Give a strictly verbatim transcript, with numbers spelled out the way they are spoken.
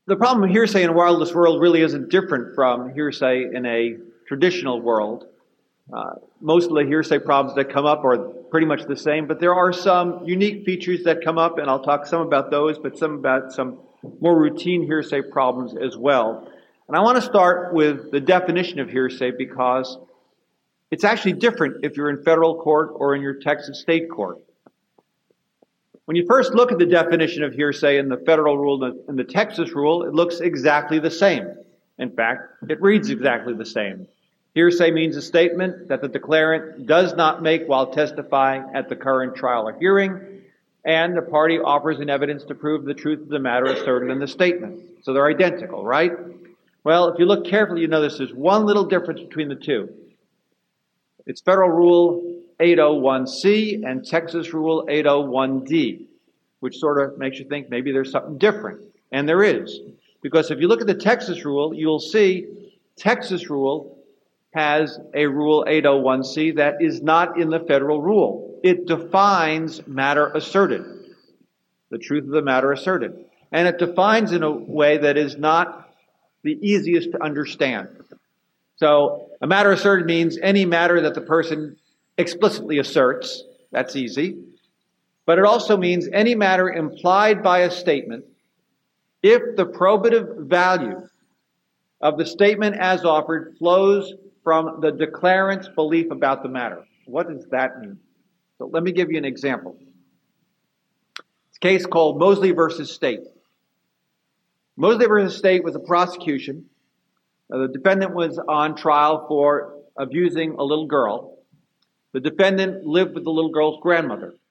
The problem of hearsay in a wireless world really isn't different from hearsay in a traditional world. Uh, most of the hearsay problems that come up are pretty much the same, but there are some unique features that come up, and I'll talk some about those, but some about some more routine hearsay problems as well. And I want to start with the definition of hearsay because it's actually different if you're in federal court or in your Texas state court. When you first look at the definition of hearsay in the federal rule and the Texas rule, it looks exactly the same. In fact, it reads exactly the same. Hearsay means a statement that the declarant does not make while testifying at the current trial or hearing, and the party offers an evidence to prove the truth of the matter asserted in the statement. So they're identical, right? Well, if you look carefully, you notice there's one little difference between the two. It's Federal Rule eight oh one C and Texas Rule eight oh one D, which sort of makes you think maybe there's something different. And there is. Because if you look at the Texas rule, you'll see Texas rule has a Rule eight oh one C that is not in the federal rule. It defines matter asserted, the truth of the matter asserted. And it defines in a way that is not the easiest to understand. So a matter asserted means any matter that the person explicitly asserts. That's easy. But it also means any matter implied by a statement if the probative value of the statement as offered flows from the declarant's belief about the matter. What does that mean? So let me give you an example. It's a case called Mosley versus State. Mosley versus State was a prosecution. Uh, the defendant was on trial for abusing a little girl. The defendant lived with the little girl's grandmother.